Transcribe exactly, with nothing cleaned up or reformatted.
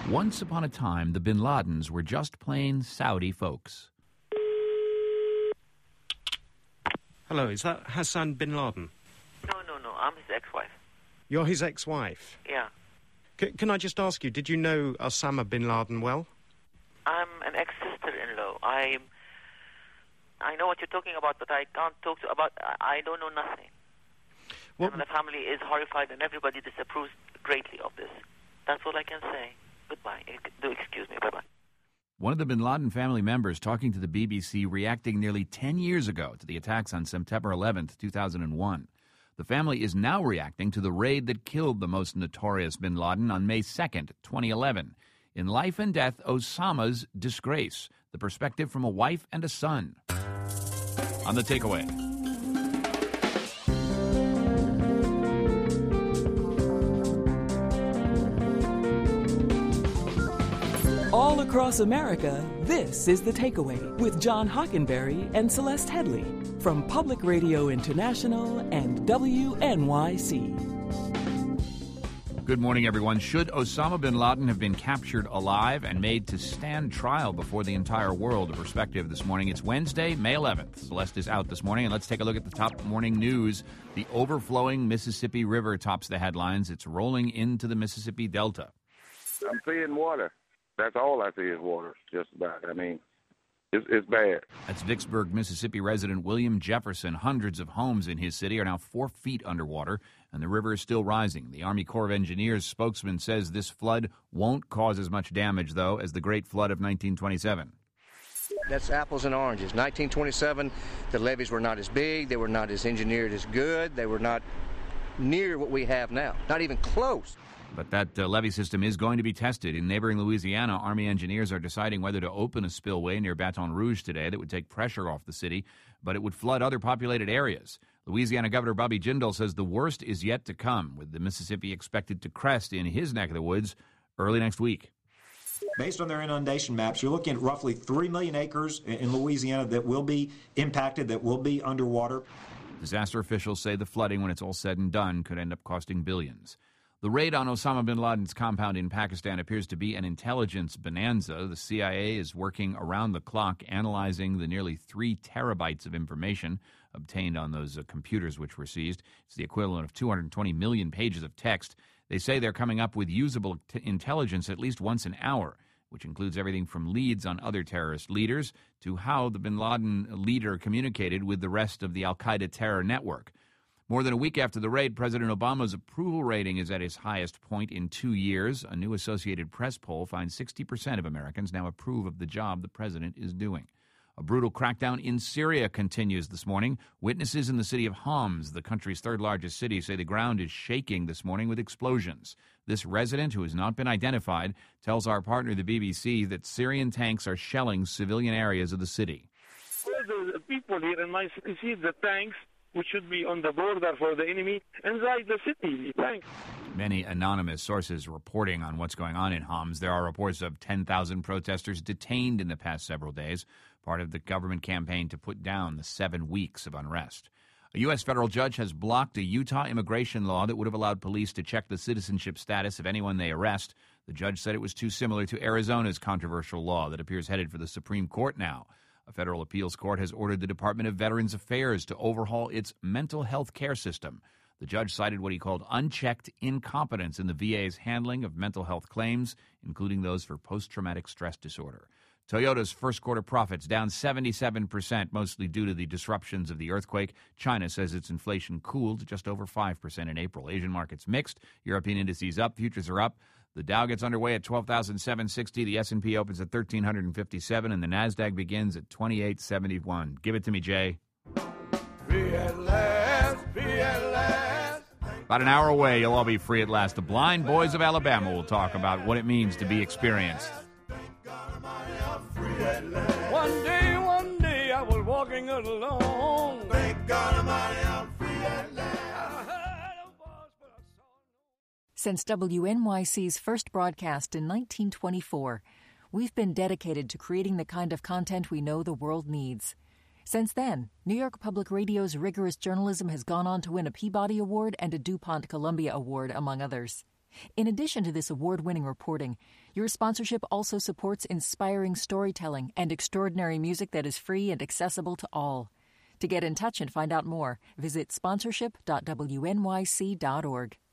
Once upon a time, the bin Ladens were just plain Saudi folks. Hello, is that Hassan bin Laden? No, no, no, I'm his ex-wife. You're his ex-wife? Yeah. C- can I just ask you, did you know Osama bin Laden well? I'm an ex-sister-in-law. I I know what you're talking about, but I can't talk to about... I, I don't know nothing. What? And the family is horrified and everybody disapproves greatly of this. That's all I can say. Goodbye. Do excuse me. Bye-bye. One of the bin Laden family members talking to the B B C, reacting nearly ten years ago to the attacks on September eleventh, two thousand one. The family is now reacting to the raid that killed the most notorious bin Laden on May second, twenty eleven. In Life and Death, Osama's Disgrace. The perspective from a wife and a son. On The Takeaway. All across America, this is The Takeaway with John Hockenberry and Celeste Headley from Public Radio International and W N Y C. Good morning, everyone. Should Osama bin Laden have been captured alive and made to stand trial before the entire world? A perspective this morning. It's Wednesday, May eleventh. Celeste is out this morning, and let's take a look at the top morning news. The overflowing Mississippi River tops the headlines. It's rolling into the Mississippi Delta. I'm seeing water. That's all I see is water, just about. I mean, it's, it's bad. That's Vicksburg, Mississippi resident William Jefferson. Hundreds of homes in his city are now four feet underwater, and the river is still rising. The Army Corps of Engineers spokesman says this flood won't cause as much damage, though, as the Great Flood of nineteen twenty-seven. That's apples and oranges. nineteen twenty-seven, the levees were not as big. They were not as engineered as good. They were not near what we have now, not even close. But that uh, levee system is going to be tested. In neighboring Louisiana, Army engineers are deciding whether to open a spillway near Baton Rouge today that would take pressure off the city, but it would flood other populated areas. Louisiana Governor Bobby Jindal says the worst is yet to come, with the Mississippi expected to crest in his neck of the woods early next week. Based on their inundation maps, you're looking at roughly three million acres in Louisiana that will be impacted, that will be underwater. Disaster officials say the flooding, when it's all said and done, could end up costing billions. The raid on Osama bin Laden's compound in Pakistan appears to be an intelligence bonanza. The C I A is working around the clock, analyzing the nearly three terabytes of information obtained on those uh, computers which were seized. It's the equivalent of two hundred twenty million pages of text. They say they're coming up with usable t- intelligence at least once an hour, which includes everything from leads on other terrorist leaders to how the bin Laden leader communicated with the rest of the al-Qaeda terror network. More than a week after the raid, President Obama's approval rating is at its highest point in two years. A new Associated Press poll finds sixty percent of Americans now approve of the job the president is doing. A brutal crackdown in Syria continues this morning. Witnesses in the city of Homs, the country's third-largest city, say the ground is shaking this morning with explosions. This resident, who has not been identified, tells our partner, the B B C, that Syrian tanks are shelling civilian areas of the city. The people here in my city see the tanks, which should be on the border for the enemy, inside the city. Thanks. Many anonymous sources reporting on what's going on in Homs. There are reports of ten thousand protesters detained in the past several days, part of the government campaign to put down the seven weeks of unrest. A U S federal judge has blocked a Utah immigration law that would have allowed police to check the citizenship status of anyone they arrest. The judge said it was too similar to Arizona's controversial law that appears headed for the Supreme Court now. A federal appeals court has ordered the Department of Veterans Affairs to overhaul its mental health care system. The judge cited what he called unchecked incompetence in the V A's handling of mental health claims, including those for post-traumatic stress disorder. Toyota's first quarter profits down seventy-seven percent, mostly due to the disruptions of the earthquake. China says its inflation cooled to just over five percent in April. Asian markets mixed. European indices up. Futures are up. The Dow gets underway at twelve thousand seven hundred sixty. The S and P opens at one thousand three hundred fifty-seven, and the NASDAQ begins at twenty-eight seventy-one. Give it to me, Jay. Free at last, free at last. About an hour away, you'll all be free at last. The Blind Boys of Alabama will talk about what it means to be experienced. One day, one day, I was walking alone. Thank God Almighty, I'm free at last. Since W N Y C's first broadcast in nineteen twenty-four, we've been dedicated to creating the kind of content we know the world needs. Since then, New York Public Radio's rigorous journalism has gone on to win a Peabody Award and a DuPont Columbia Award, among others. In addition to this award-winning reporting, your sponsorship also supports inspiring storytelling and extraordinary music that is free and accessible to all. To get in touch and find out more, visit sponsorship dot w n y c dot org.